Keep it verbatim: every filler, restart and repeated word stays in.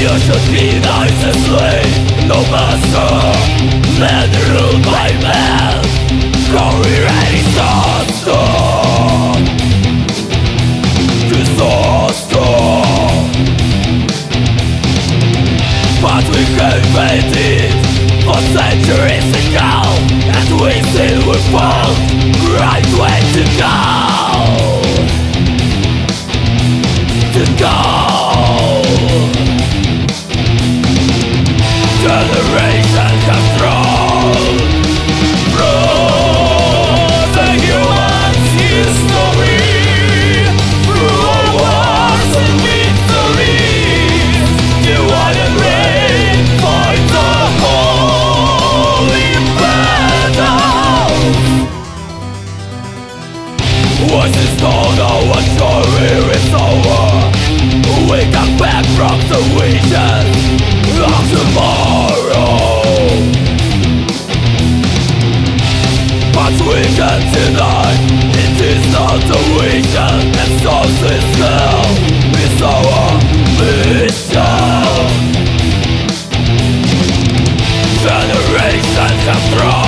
You should be nice and slave, no master. Men ruled by men, glory and disaster. Disaster. But we have made it for centuries ago, and we still we found right way to go. To go. Generations have thrown through the human history, through all wars and victories, divide and reign, fight the holy battles. Once it's done, our story is over. We come back from the vision of tomorrow, but we can't deny it is not the vision that starts this hell. It's our mission. Generations have thrown